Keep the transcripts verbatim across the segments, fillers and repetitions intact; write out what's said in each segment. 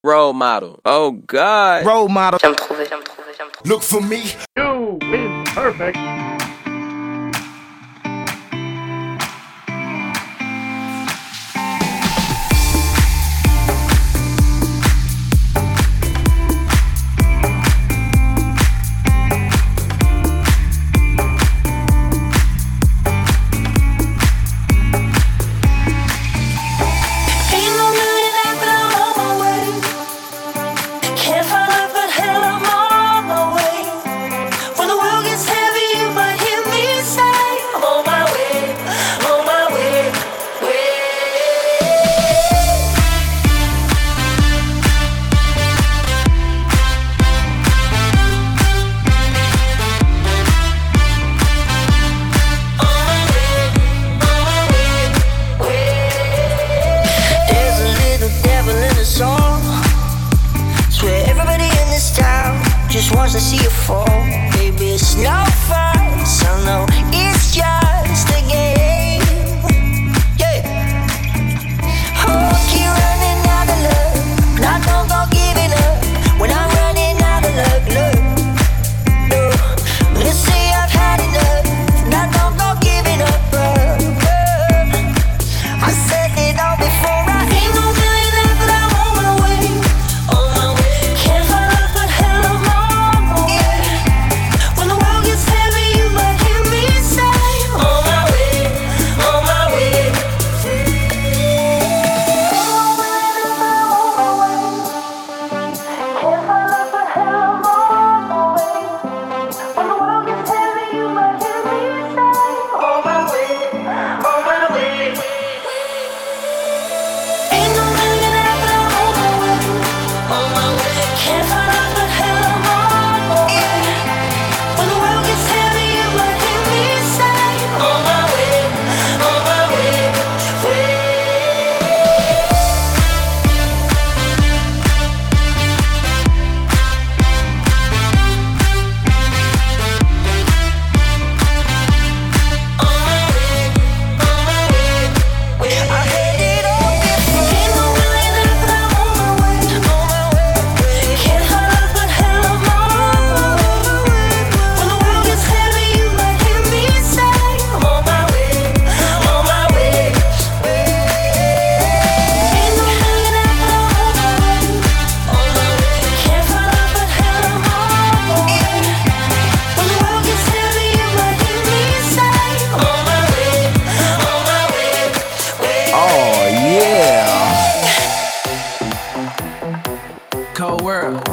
Role model. Oh God. Role model. J'aime trouver, j'aime trouver, j'aime trouver. Look for me. You is perfect. Just wants to see you fall. Baby, it's no fun, so no, it's just a game. Yeah. Oh, keep running out of love. Not don't go giving up. When I'm running out of luck, look. No. Let's say I've had enough. Not don't go giving up, bro. I said it all before. I ain't no millionaire, but I'm on my way. On my way. Can't find love, but hell of my. Cold world.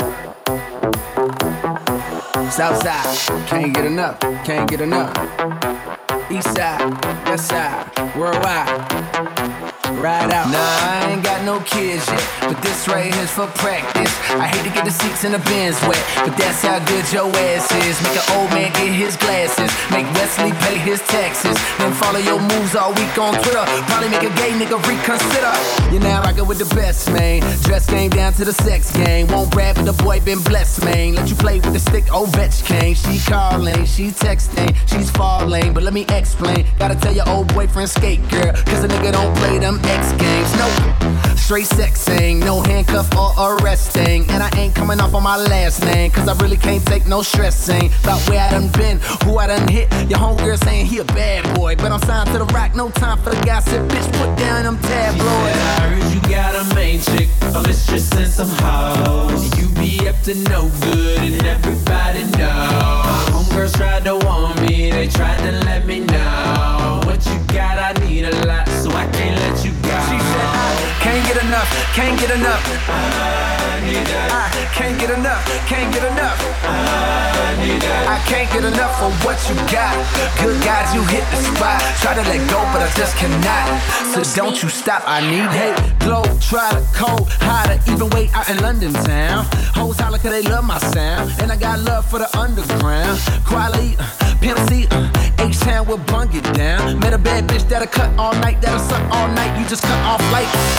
Southside, can't get enough, can't get enough. Eastside, west side, worldwide. Ride out. Nah, I ain't got no kids yet, but this right here's for practice. I hate to get the seats in the Benz wet, but that's how good your ass is. Make an old man get his glasses, make Wesley pay his taxes, then follow your moves all week on Twitter. Probably make a gay nigga reconsider. You're now rockin' with the best, man. Dress game down to the sex game. Won't rap, but the boy been blessed, man. Let you play with the stick, Ovechkin. She calling, she texting, she's falling, but let me explain. Gotta tell your old boyfriend skate, girl, cause a nigga don't play them X games. Nope, straight sexing, no handcuff or arresting. And I ain't coming off on my last name, cause I really can't take no stressing about where I done been, who I done hit. Your homegirl saying he a bad boy, but I'm signed to the rock, no time for the gossip. Bitch, put down them tabloids. I heard you got a main chick, a mistress and some hoes. You be up to no good and everybody know. Homegirls tried to warn me, they tried to let me know. What you got, I need a lot, so I can't let you go. She said, I can't get enough, can't get enough. I need that. I can't get enough, can't get enough. I need that. I can't get enough of what you got. Good guys, you hit the spot. Try to let go, but I just cannot. So don't you stop, I need hate. Glow, try to cold, hotter, even way out in London town. Hoes holler cause they love my sound, and I got love for the underground. Quality, uh, Pimp C, uh, H-Town will bung it down. Met a bad bitch that'll cut all night, that'll suck all night. You just cut off light.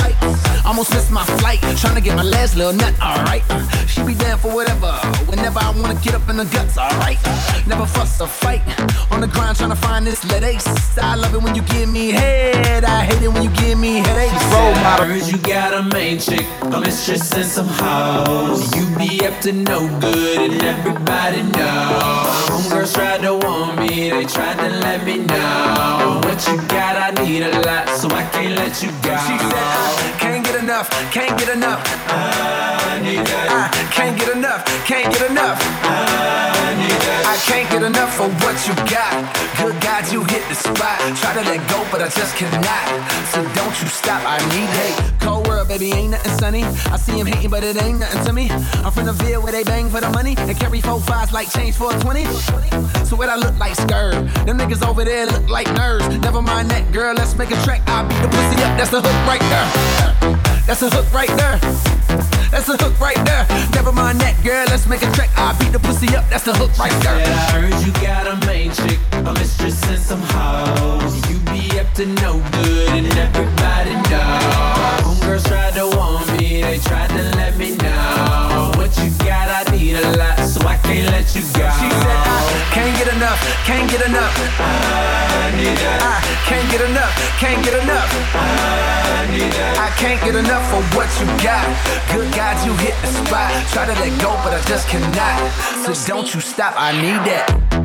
Almost missed my flight, trying to get my last little nut, alright. Uh, she be down for whatever, whenever I wanna get up in the guts, alright. Uh, never fuss or fight, on the grind trying to find this lit ace. I love it when you give me head, I hate it when you give me headaches. Role model. I heard you got a main chick, a mistress and some hoes. You be up to no good and everybody know. Homegirls tried to warn me, they tried to let me know. What you got, I need a lot, so I can't let you go. She said, I can't get enough, can't get enough. I need that. I can't get enough, can't get enough. I need that. I can't get enough of what you got. Good God, you hit the spot. Try to let go, but I just cannot. So don't you stop, I need hate. Cold world, baby, ain't nothing sunny. I see him hating, but it ain't nothing to me. I'm from the Ville where they bang for the money and carry four fives like change for a twenty. So what I look like, skirt. Them niggas over there look like nerds. Never mind that, girl, let's make a track. I'll beat the pussy up, that's the hook right there. That's the hook right there. That's the hook right there. Never mind that, girl, let's make a track. I'll beat the pussy up, that's the hook right there. Said I heard you got a main chick, a mistress and some hoes. You be up to no good and everybody know. Homegirls tried to warn me, they tried to let me know. What you got, I need a lot, so I can't let you go. She said I can't get enough, can't get enough. I need that. I can't get enough, can't get enough. I need that. I can't get enough of what you got. Good God, you hit the spot. Try to let go, but I just cannot. So don't you stop, I need that.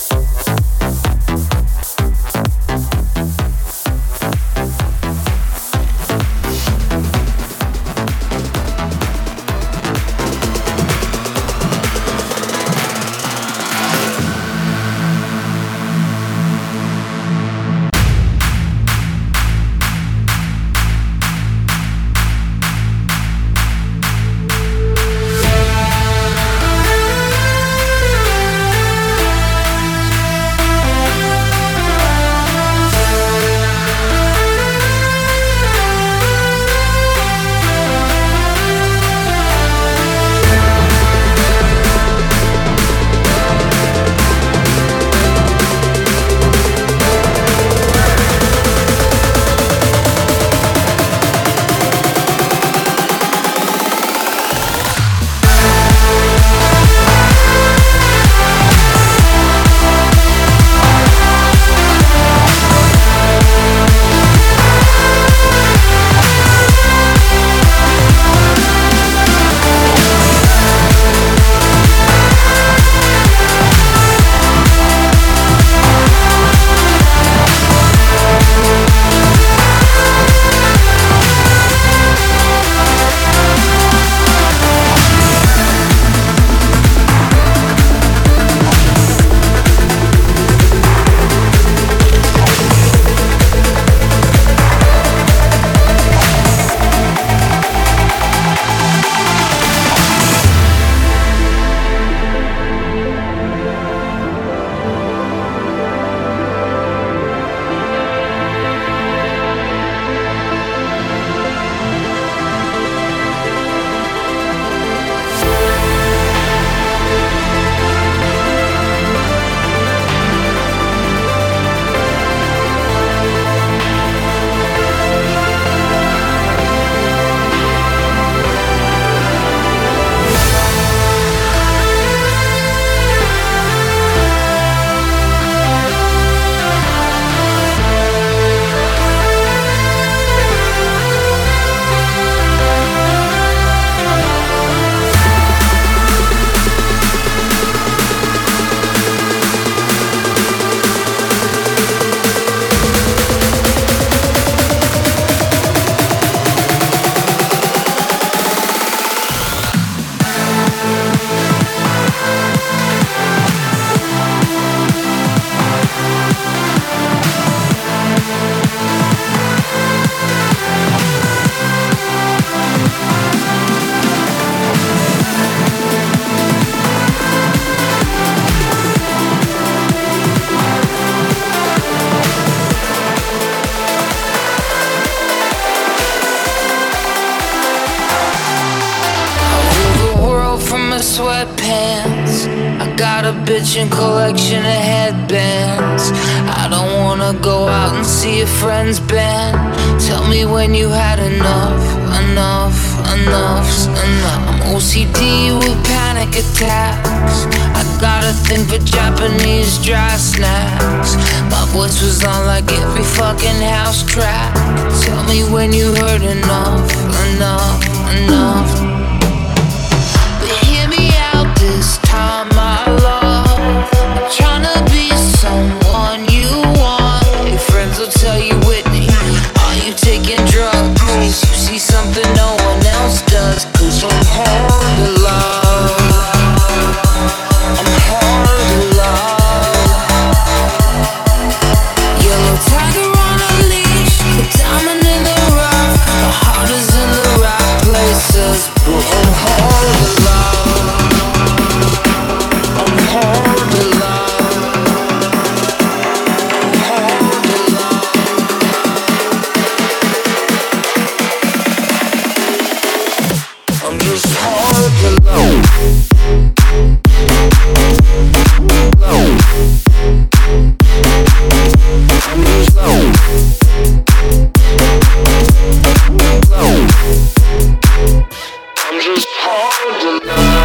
sweatpants. I got a bitchin' collection of headbands. I don't wanna go out and see a friend's band. Tell me when you had enough, enough, enough's enough. I'm O C D with panic attacks. I got a thing for Japanese dry snacks. My voice was on like every fucking house track. Tell me when you heard enough, enough, enough. But hear me out this time, my love. I'm tryna be someone you want. Your friends will tell you, Whitney, are you taking drugs? You see something no one else does. Cause I'm hard to love. I'm hard to love. Yellow tiger on a leash, the diamond in the rough. My heart is in the right places, but I'm hard to love. I'm hard to love. I'm hard to love. I'm just hard to love. I'm just low. I'm just hard to love.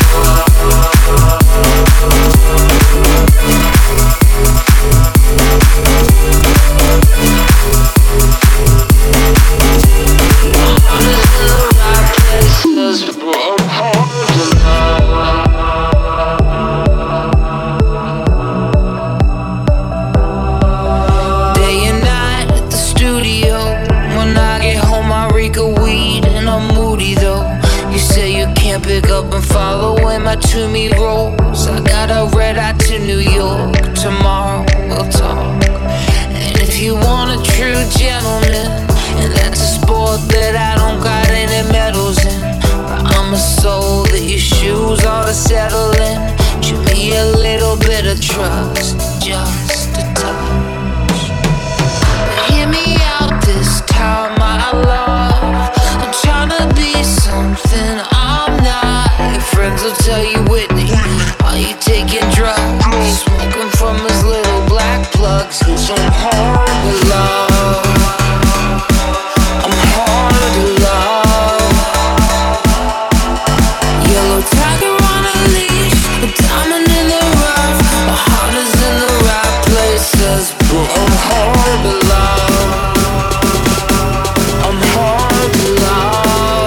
Pick up and follow when my to-me rolls. I got a red eye to New York. Tomorrow we'll talk. And if you want a true gentleman, and that's a sport that I don't got any medals in, but I'm a soul that your shoes ought to settle in. Show me a little bit of trust, just a touch. But hear me out this time, my love. I'm tryna be something I'm not. Your friends will tell you, Whitney, are you taking drugs? Smoking from his little black plugs. Cause I'm hard to love. I'm hard to love. Yellow tiger on a leash, a diamond in the rough. My heart is in the right places, but I'm hard to love. I'm hard to love.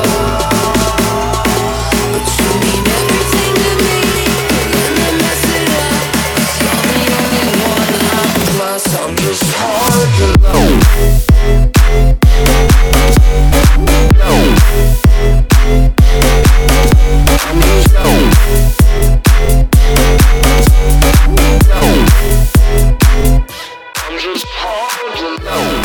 But you mean everything to me. Let me mess it up. 'Cause you're the only one I'm plus. I'm just hard to love. I'm just low. I'm just hard to love.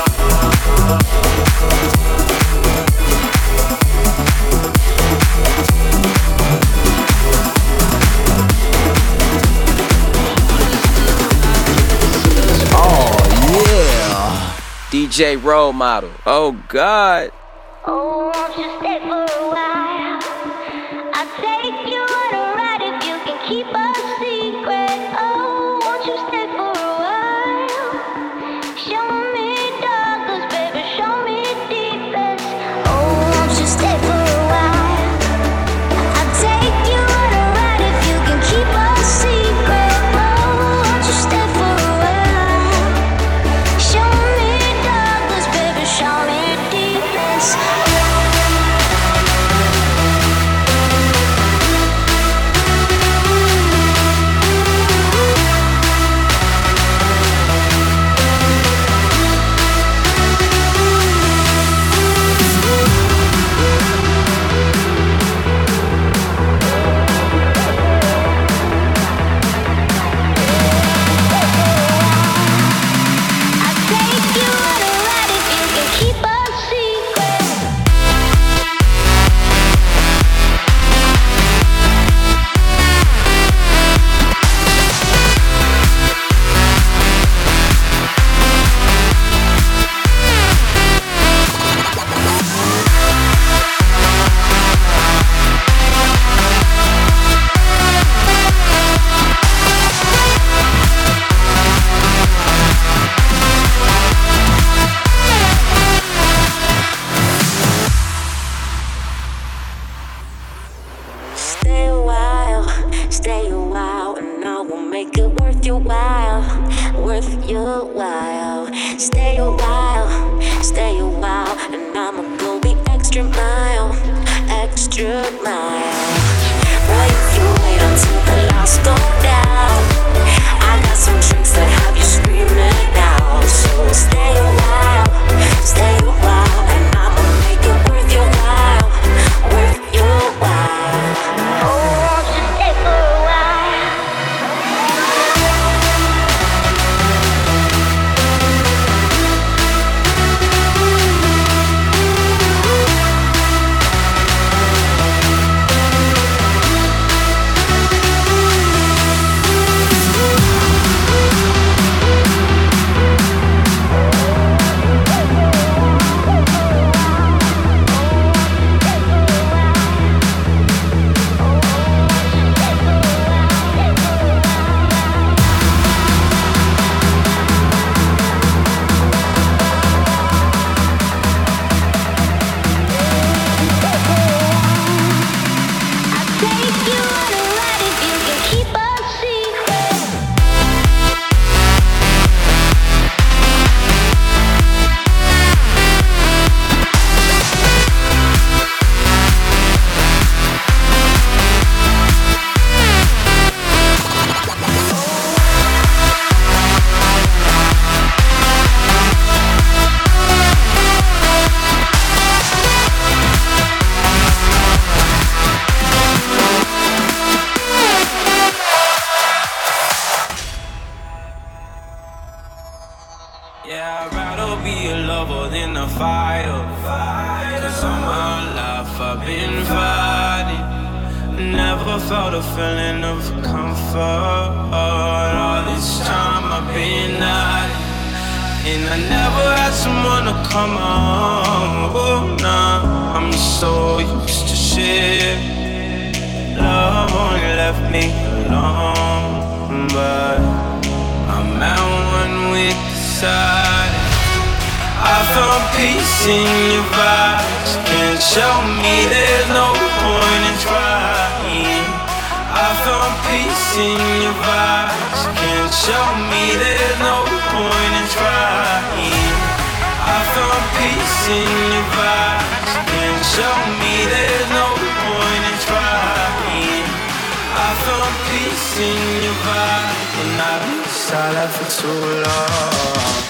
D J role model. Oh God. Oh, won't you stay for a while? I'll take you on a ride if you can keep a secret. Oh, won't you stay for a while? Show me darkness, baby, show me deepest. Oh, won't you stay for a while? I'll take you on a ride if you can keep a secret. Oh, won't you stay for a while? Show me darkness, baby, show me deepest. make it worth your while, worth your while. Stay a while, stay a while, and I'ma go the extra mile, extra mile. Boy, if you wait until the lights go down, I got some tricks that have you screaming out. So stay a while, stay a while, and I'ma make it worth your while, worth your while. Oh, just stay for a while. Yeah, I'd rather be a lover than a fighter. Cause all my life I've been fighting. Never felt a feeling of comfort. All this time I've been hiding, and I never had someone to come on. Oh, nah, I'm so used to shit. Love only left me alone, but I'm at one with the side. I found peace in your vibes. Can't show me there's no point in trying. I found peace in your vibes. Can't show me there's no point in trying. I found peace in your vibes. Can't show me there's no point in trying. I found peace in your vibes, and I've been silent for too long.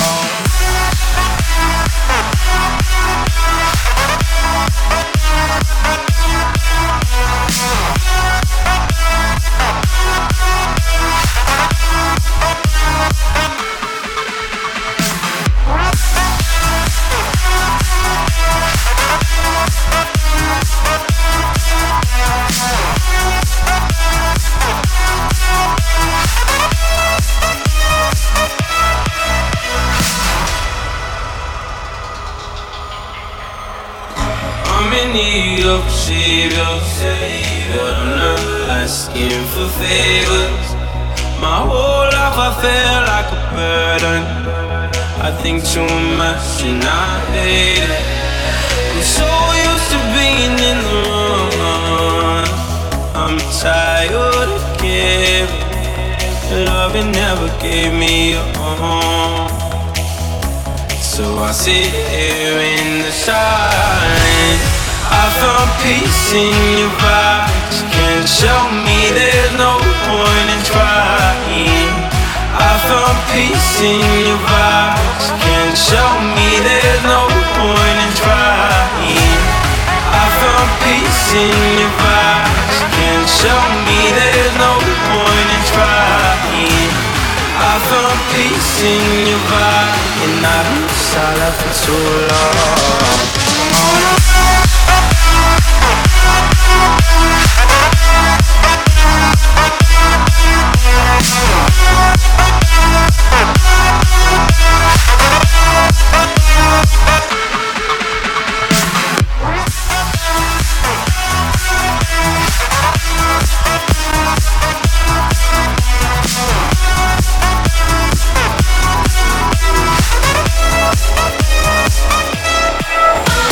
Need of a savior, but I'm not asking for favors. My whole life I feel like a burden. I think too much and I hate it. I'm so used to being in the wrong. I'm tired of giving. Love it never gave me a home. So I sit here in the silence. I found peace in your vibes. Can't show me there's no point in trying. I found peace in your vibes. Can't show me there's no point in trying. I found peace in your vibes. Can't show me there's no point in trying. I found peace in your vibes, and I've been silent for too long. Oh,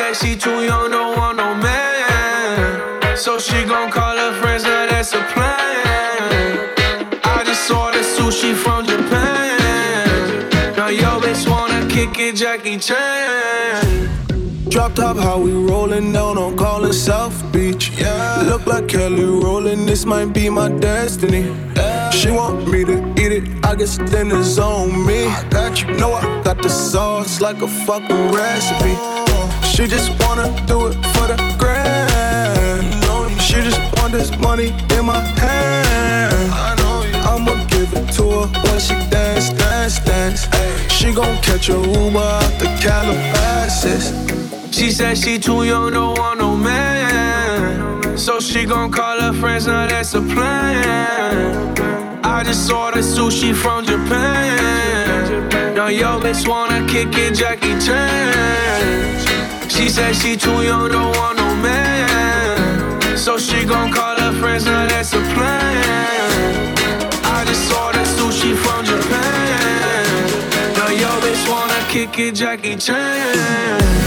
said she too young, don't want no man. So she gon' call her friends, now that's a plan. I just ordered sushi from Japan. Now yo bitch wanna kick it, Jackie Chan. Drop top, how we rollin' down on callin' South Beach. Yeah. Look like Kelly rollin', this might be my destiny. Yeah. She want me to eat it, I guess then it's on me. I got you, know I got the sauce like a fucking recipe. She just wanna do it for the grand. She just want this money in my hand. I'ma give it to her when she dance, dance, dance. She gon' catch a Uber out the Calabasas. She said she too young, don't want no man. So she gon' call her friends, now that's a plan. I just ordered sushi from Japan. Now yo bitch wanna kick it, Jackie Chan. She said she too young, don't want no man. So she gon' call her friends, now that's a plan. I just ordered sushi from Japan. Now yo bitch wanna kick it, Jackie Chan.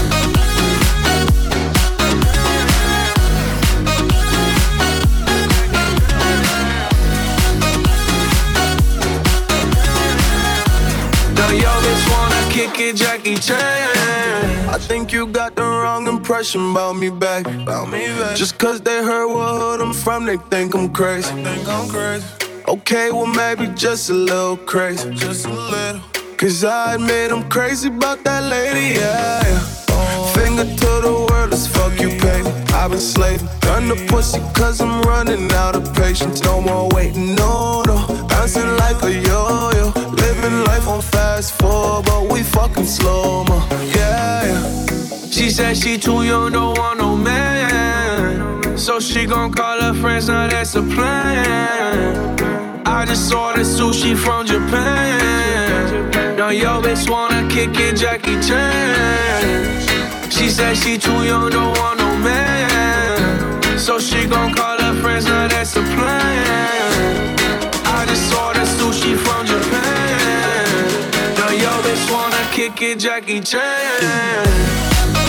Yo, bitch wanna kick it, Jackie Chan. I think you got the wrong impression about me back. About me back. Just cause they heard what hood I'm from, they think I'm crazy. They think I'm crazy. Okay, well maybe just a little crazy. Just a little. Cause I admit I'm crazy about that lady, yeah, yeah. Finger to the world, as fuck you pay me. I've been slaving, done the pussy cause I'm running out of patience. No more waiting, no, no. Bouncing like a yo-yo. Living life on fast forward, but we fucking slow-mo, yeah, yeah. She said she too young, don't want no man. So she gon' call her friends, now that's a plan. I just ordered sushi from Japan. Now yo bitch wanna kick it, Jackie Chan. She said she too young, don't want no man. So she gon' call her friends, now that's a plan. I just ordered sushi from Japan. Now yo bitch wanna kick it, Jackie Chan.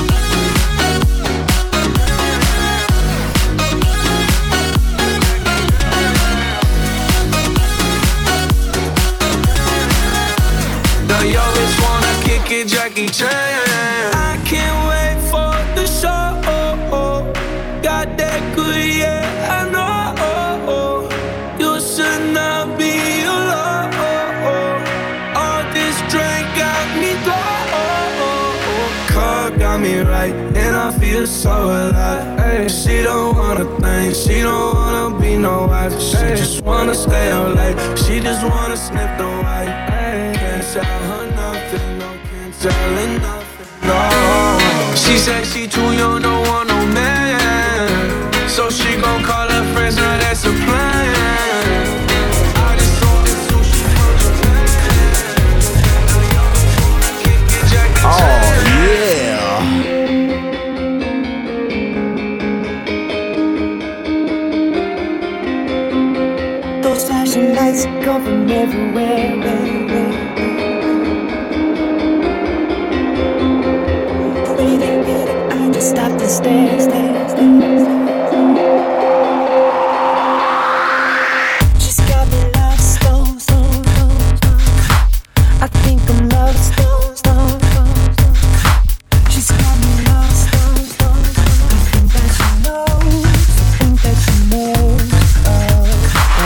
Now yo bitch wanna kick it, Jackie Chan. I can't wait for the show. Got that good, yeah, I know. You should not be alone. All this drink got me going. Car got me right, and I feel so alive. Ay, she don't wanna think, she don't wanna be no wife. She ay, just wanna stay out late, she just wanna sniff the white. Ay, can't tell her nothing, no, can't tell her nothing, no. She said she too young, don't want no man. So she gon' call her friends, now that's a plan. I just ordered sushi from Japan. Kick it, Jackie Chan. Oh, yeah. Those flashing lights go from everywhere. I just stopped and stared, stared, stared. She's got me like stone, stone, stone, stone. I think I'm love stone, stone, stone, stone. She's got me like stone, stone, stone. I think that she knows, I think that she knows. Oh, oh.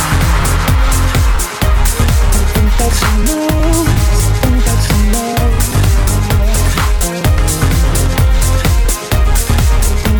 I think that she knows, I think that she knows. I think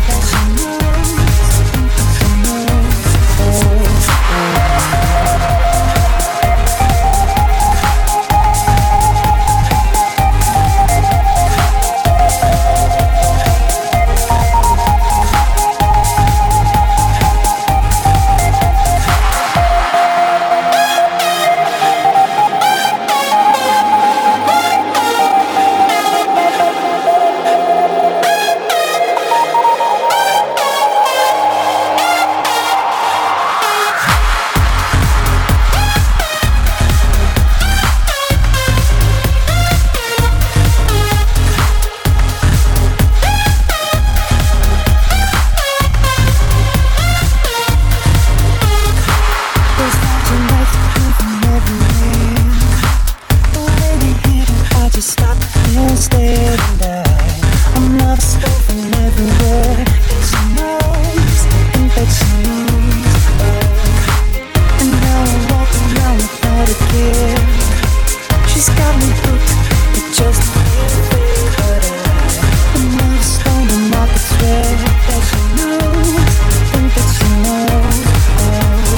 from everywhere. She knows, think that she knows. Oh. And now I walk around without a care. She's got me hooked, it just can't fade. But I, I'm not a stone, I'm not the swear that she knows, think that she knows. Oh.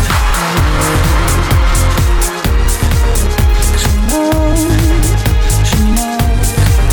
She knows, she knows.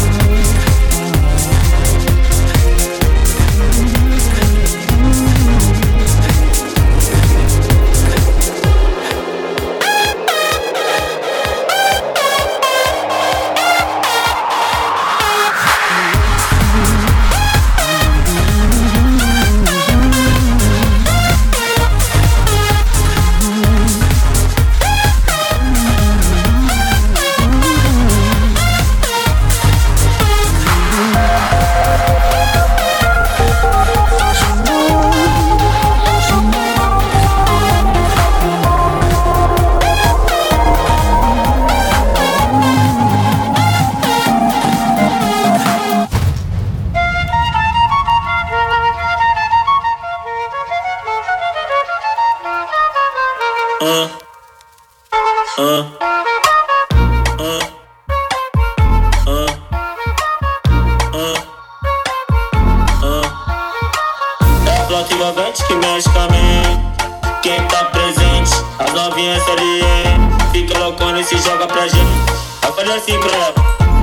Que mexe com a mente. Quem tá presente, as novinhas ali, fica loucona e se joga pra gente. Vai fazer assim pra ela.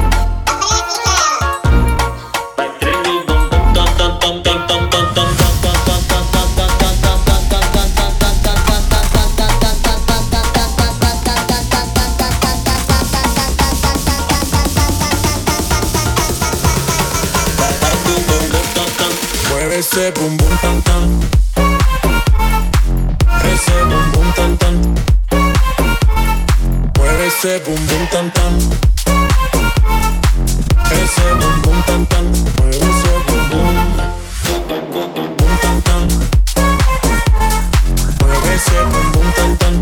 Vai tremer o bumbum, tam tam tam tam tam tam tam. Mueve ese bum bum tam tam. Ese bum bum tam tam. Mueve ese bum bum tam tam. Ese bum bum tam tam. Mueve ese bum bum bum tam tam. Mueve ese bum bum tam tam.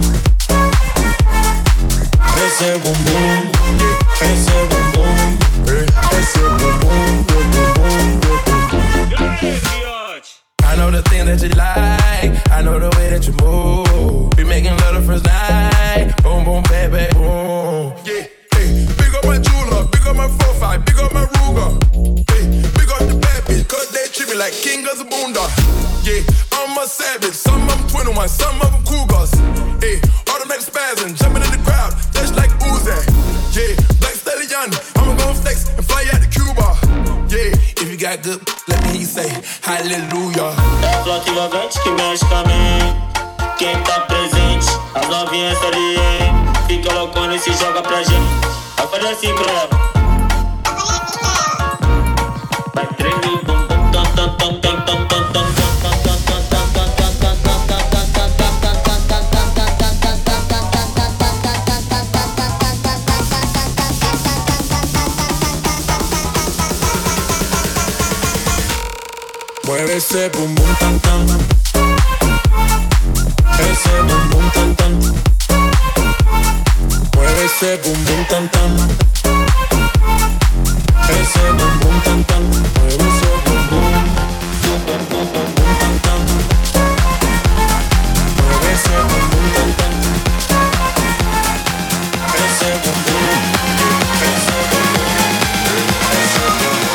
Ese bum bum, ese bum bum, ese bum bum, bum bum, bum bum. I know the thing that you like, I know the way that you move. We making love the first night, boom boom baby, boom. Yeah, hey, big up my jeweler, big up my four five, big up my Ruger. Hey, big up the bad bitch, cause they treat me like king of the boondock. Yeah, I'm a savage, some of them twenty-one, some of them cougars. Hey, automatic spazzing, jumping in the crowd, just like Uzi. Yeah, Black Stallion, I'ma go flex and fly out to Cuba. Yeah, if you got good, let me hear you say hallelujah. É flota envolvente que mexe com a mente. Quem tá presente, as novinhas ali, fica loucona e se joga pra gente. Vai fazer assim pra ela. Vai tremer o bumbum, tam tam tam tam tam tam tam. Mueve ese bum bum tam tam. Ese bum bum tam tam. Mueve ese bum bum tam tam. Ese bum bum tam tam. Mueve ese bum bum bum tam tam. Mueve ese bum bum tam tam. Ese bum bum, ese bum bum, ese bum bum.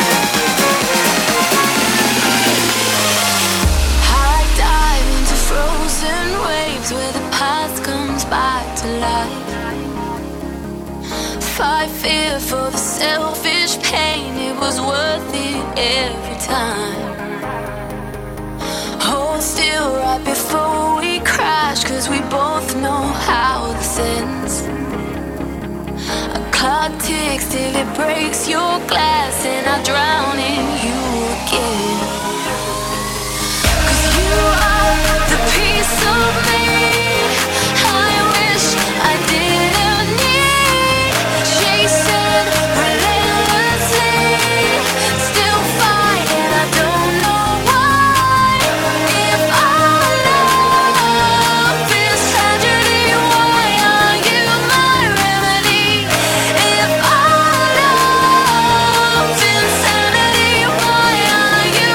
Where the past comes back to life. Fight fear for the selfish pain. It was worth it every time. Hold still right before we crash, cause we both know how this ends. A clock ticks till it breaks your glass, and I drown in you again. Cause you are the piece of me I wish I didn't need. Chasing relentlessly, still fighting, I don't know why. If our love is tragedy, why are you my remedy? If our love is insanity, why are you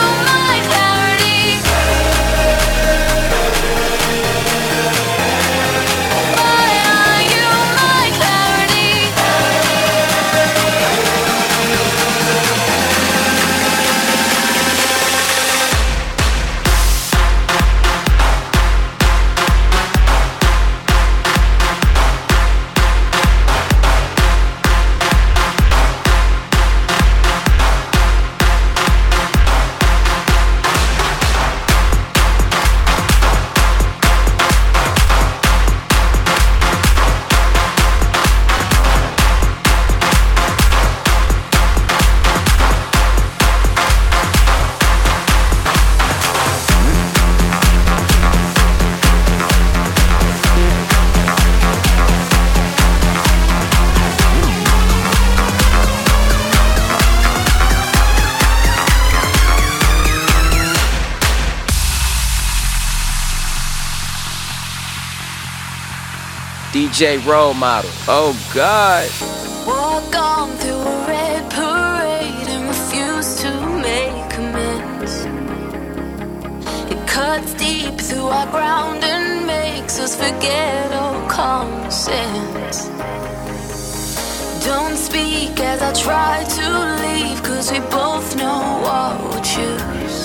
D J role model. Oh God. Walk on through a red parade and refuse to make amends. It cuts deep through our ground and makes us forget all common sense. Don't speak as I try to leave, 'cause we both know what we'll choose.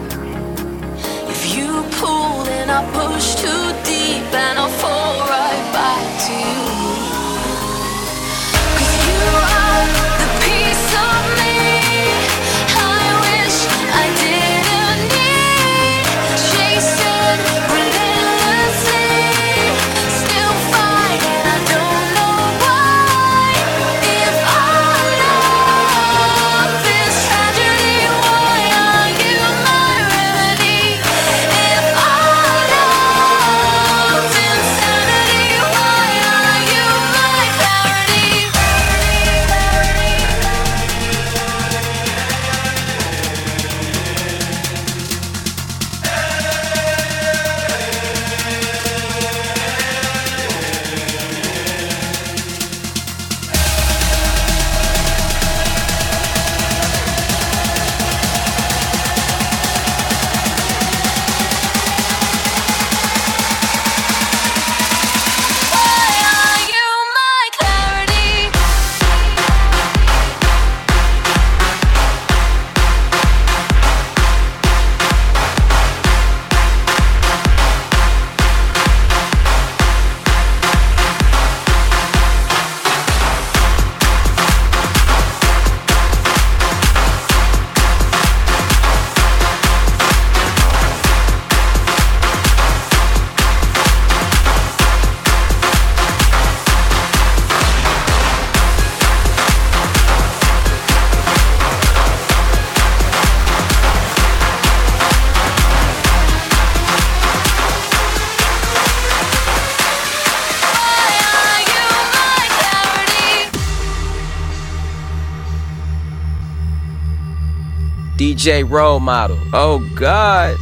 If you pull then I push too deep and I'll fall right back to you. 'Cause you are the piece of me I wish I didn't need. Chasing relentlessly, still fighting, I don't know why. If our love is tragedy, why are you my remedy? If our love's insanity, why are you my clarity? Why are you my clarity? D J role model. Oh God.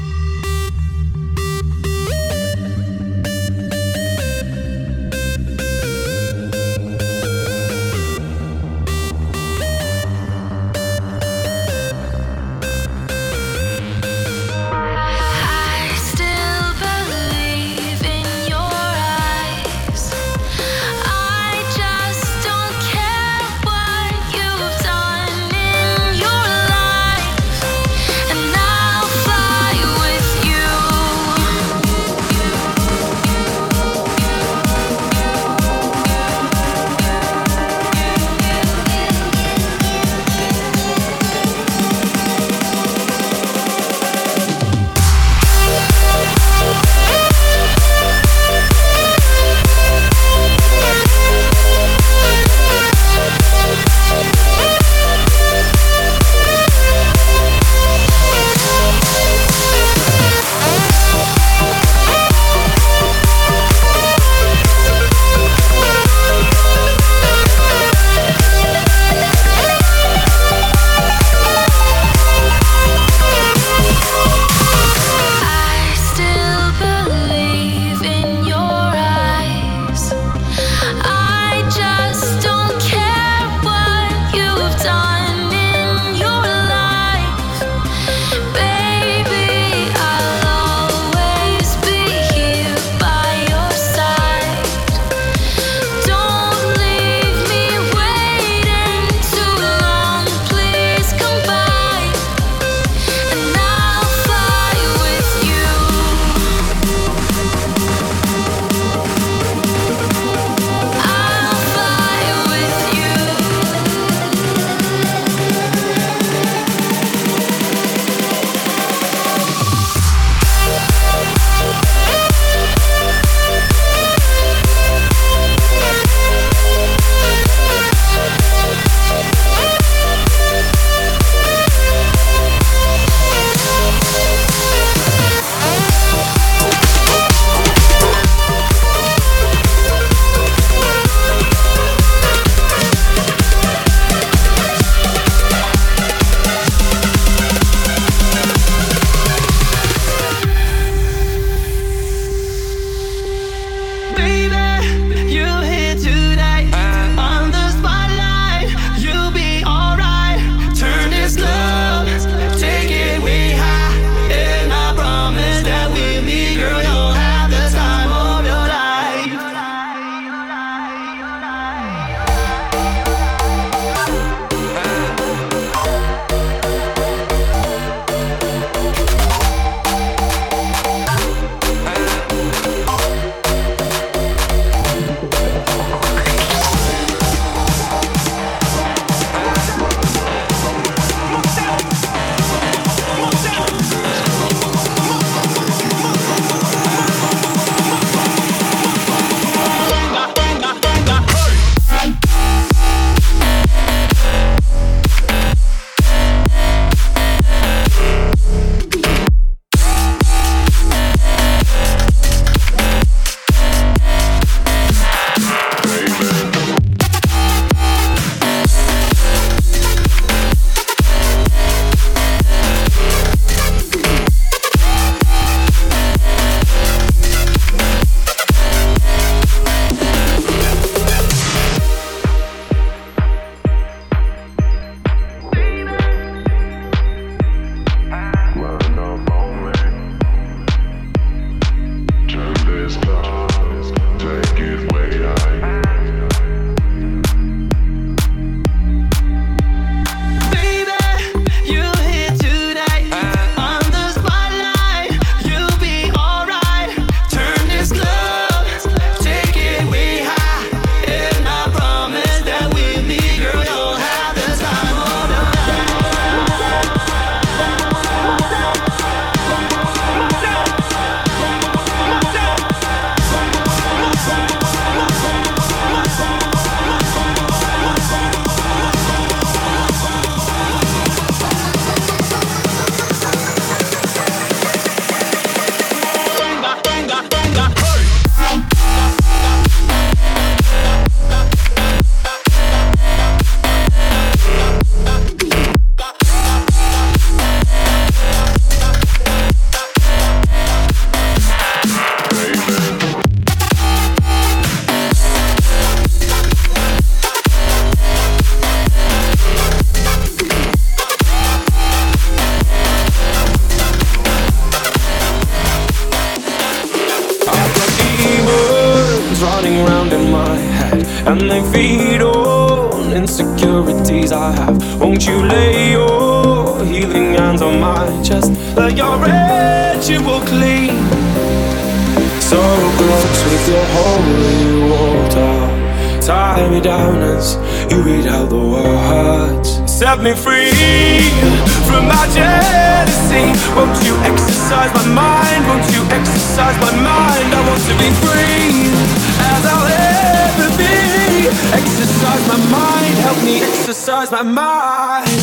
I still believe in your eyes. I just don't care what you've done in your life, and I'll fly and they feed on insecurities I have. Won't you lay your healing hands on my chest? Let your ritual clean. So close with your holy water. Tie me down as you read out the words. Set me free from my jealousy. Won't you exercise my mind? Won't you exercise my mind? I want to be free as I'll ever be. Exercise my mind, help me exercise my mind.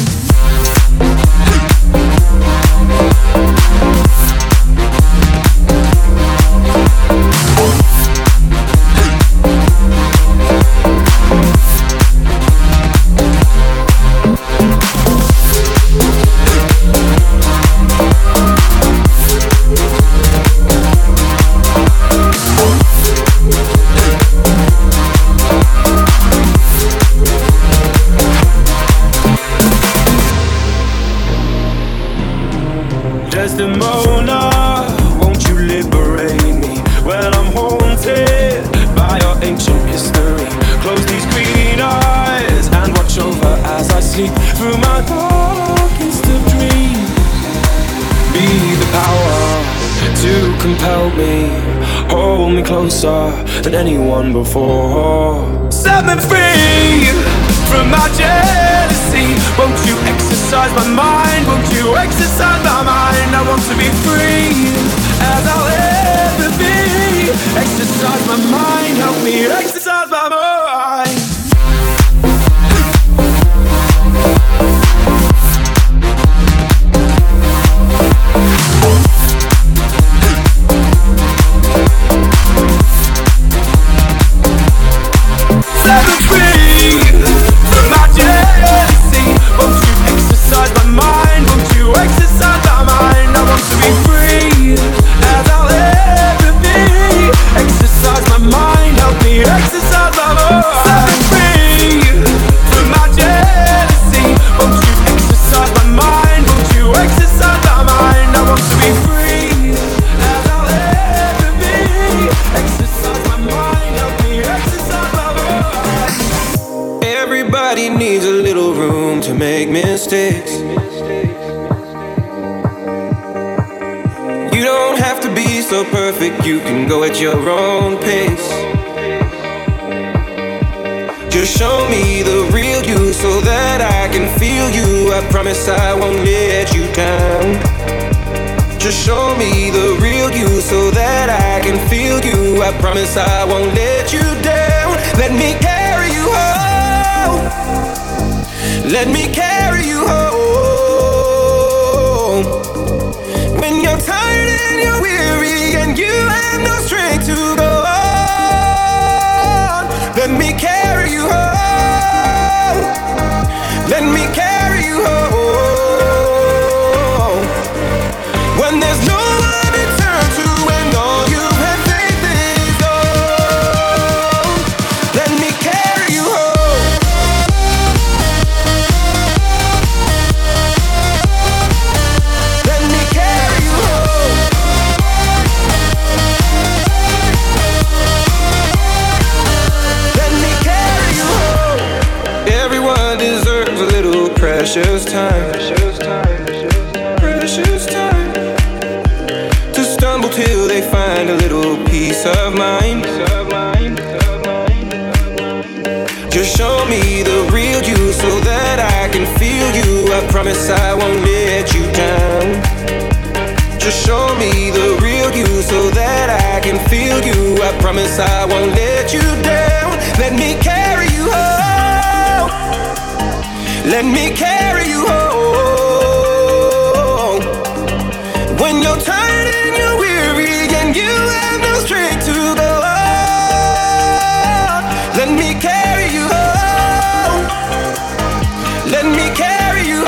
Desdemona, won't you liberate me when I'm haunted by your ancient history? Close these green eyes and watch over as I sleep through my darkest of dreams. Be the power to compel me, hold me closer than anyone before. Set me free from my jealousy. Won't you exercise my mind? Won't you exercise my mind? I want to be free as I'll ever be. Exercise my mind, help me exercise my mind. Set me free from my jealousy. Won't you exercise my mind? Won't you exercise my mind? I want to be free as I'll ever be. Exercise my mind, help me exercise my mind. Set me free from my jealousy. Won't you exercise my mind? Won't you exercise my mind? I want to be free as I'll ever be. Exercise my mind, help me exercise my mind. Everybody needs a little room to make mistakes. You don't have to be so perfect, you can go at your own pace. Just show me the real you so that I can feel you. I promise I won't let you down. Just show me the real you so that I can feel you. I promise I won't let you down. Let me carry you home. Let me carry you home. When you're tired and you're weary and you have no strength to go on, let me carry you home. Let me carry you home. When there's no one to turn to and all you have faith is gone, let me carry you home. Let me carry you home. Let me carry you home. Everyone deserves a little precious time. Precious time to stumble till they find a little peace of mind. Just show me the real you so that I can feel you. I promise I won't let you down. Just show me the real you so that I can feel you. I promise I won't let you down. Let me carry you home. Let me carry you home. When you're tired and you're weary and you have no strength to go on, let me carry you home. Let me carry you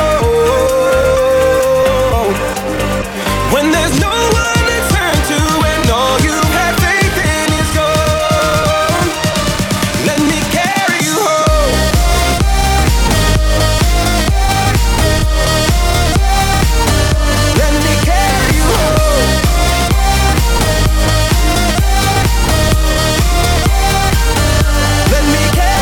home. When there's no one to turn to and all you have faith in is gone, let me carry you home. Let me carry you home. Let me carry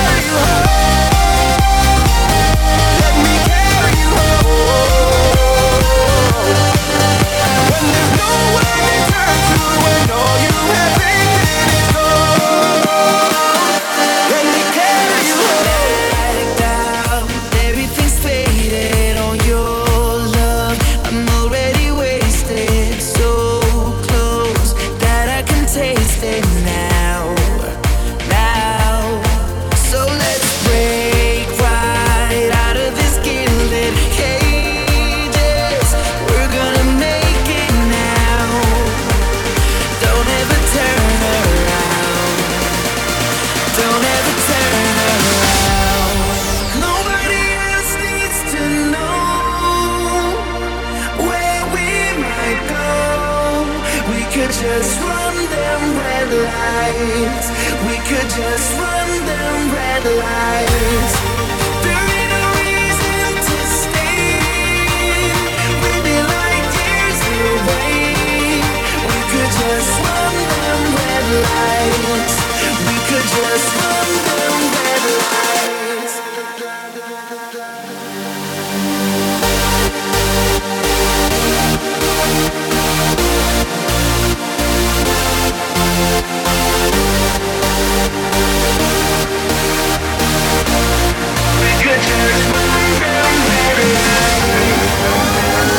could just run them red lights. We could just run them red lights. There ain't no reason to stay. We'll be like years away. We could just run them red lights. We could just run them red lights. We could just run them red lights.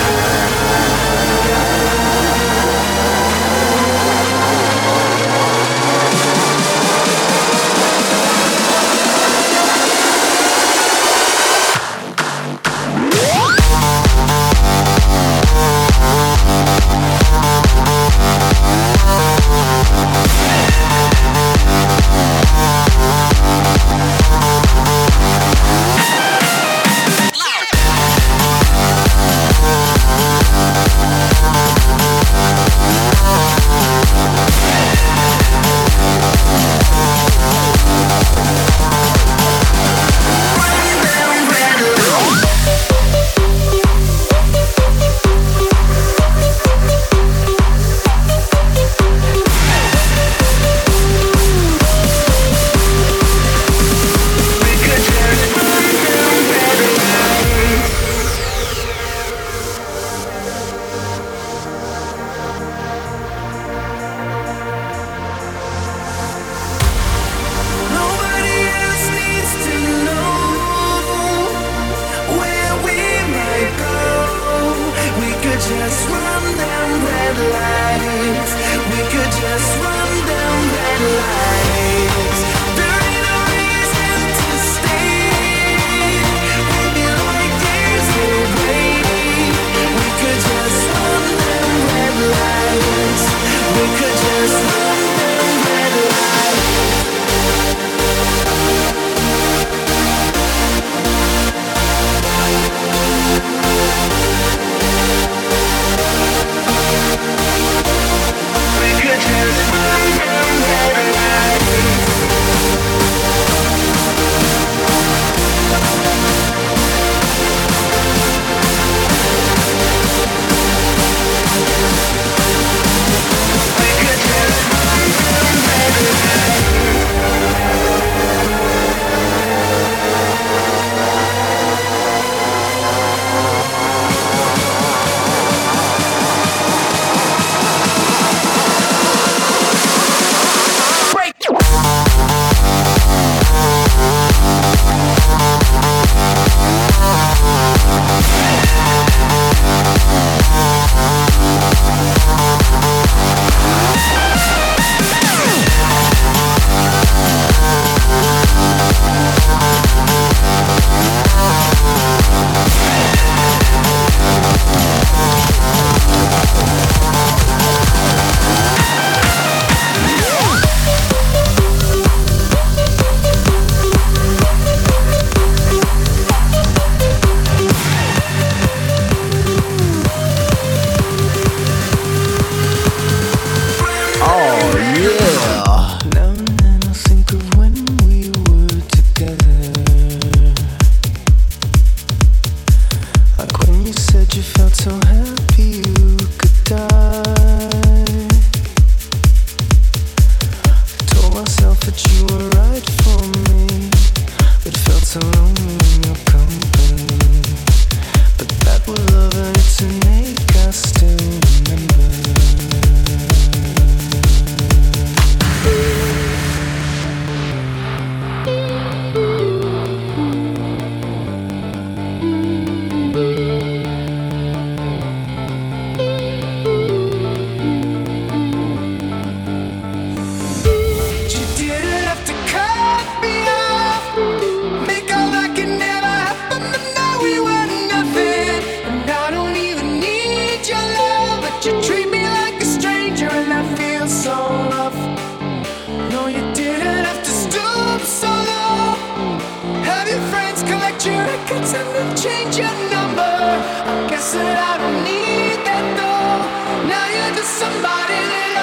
change your number. I guess that I don't need that though. Now you're just somebody that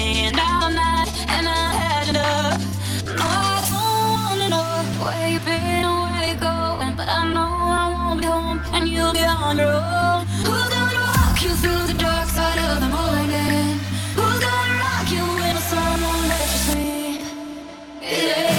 staying all night, and I had enough. No, I don't wanna know where you've been or where you're going, but I know I won't be home and you'll be on your own. Who's gonna walk you through the dark side of the morning? Who's gonna rock you when the sun won't let you sleep? Yeah.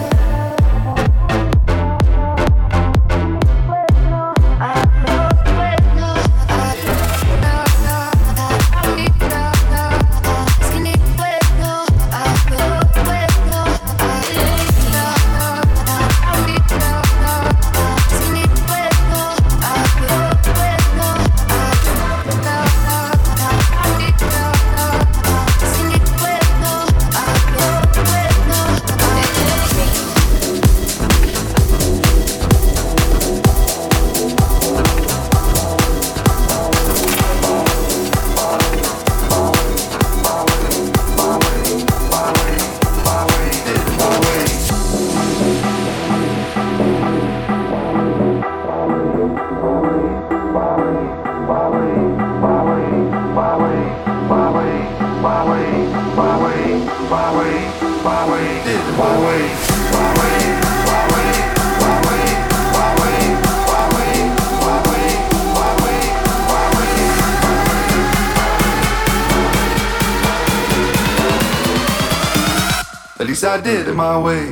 At least I did it my way.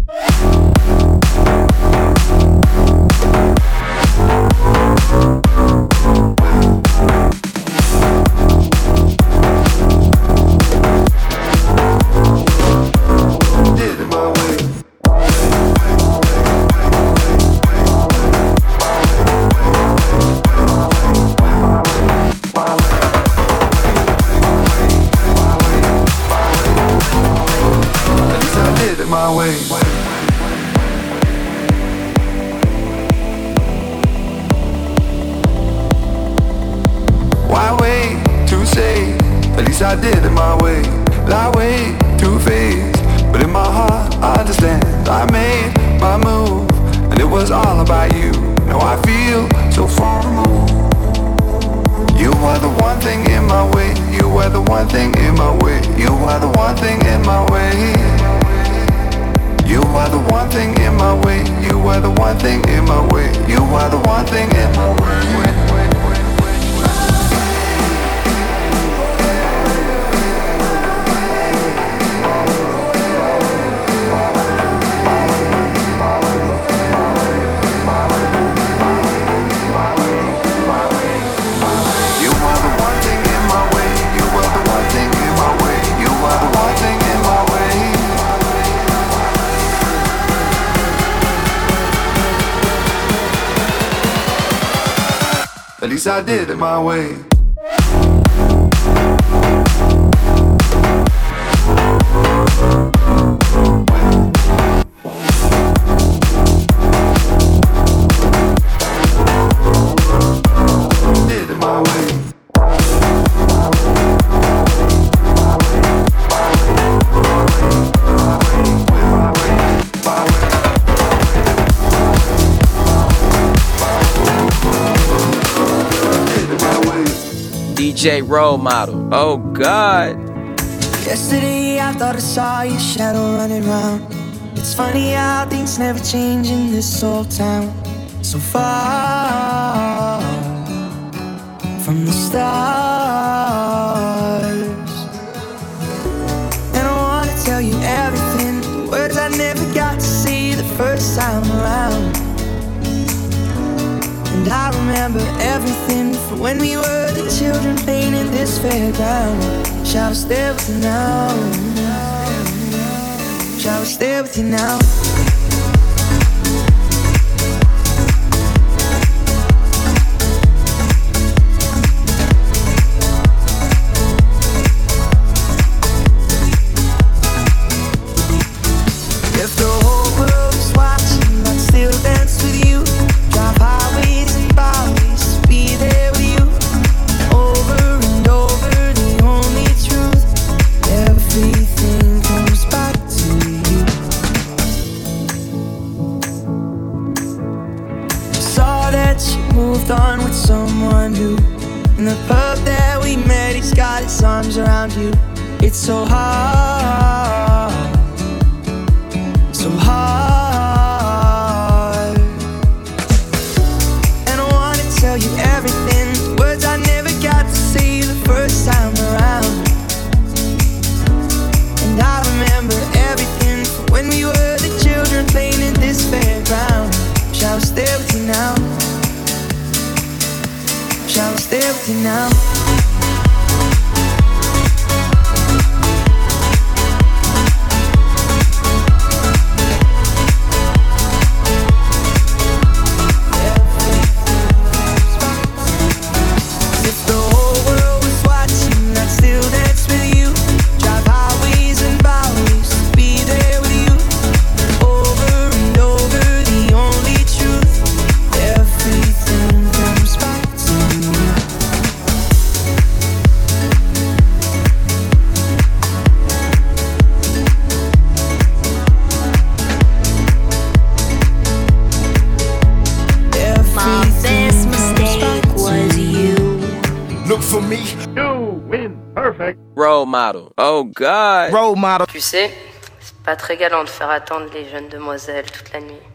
Did it my way. My way. Why wait to say? At least I did it my way. I wait to face, but in my heart I understand. I made my move, and it was all about you. Now I feel so far removed. You were the one thing in my way. You were the one thing in my way. You were the one thing in my way. You are the one thing in my way. You are the one thing in my way. You are the one thing in my way. You are the one thing in my way. You are the one thing in my way. You are the one thing in my way. At least I did it my way. Did it my way. D J Role Model. Oh God. Yesterday I thought I saw your shadow running round. It's funny how things never change in this old town. So far from the stars. And I wanna tell you everything, the words I never got to say the first time around. And I remember everything from when we were the children playing in this fairground. Shall I stay with you now? Shall I stay with you now? If the whole world is watching, I'd still dance with you. Drive highways and byways to be there with you. Over and over, the only truth. Everything comes back to you. Saw that you moved on with someone new. In the pub that we met, he's got his arms around you. It's so hard, so hard. And I wanna tell you everything, words I never got to say the first time around. And I remember everything from when we were the children playing in this fairground. Wish I was there with you now. Wish I was there with you now. Role model. Oh God. Role model. Tu sais, c'est pas très galant de faire attendre les jeunes demoiselles toute la nuit.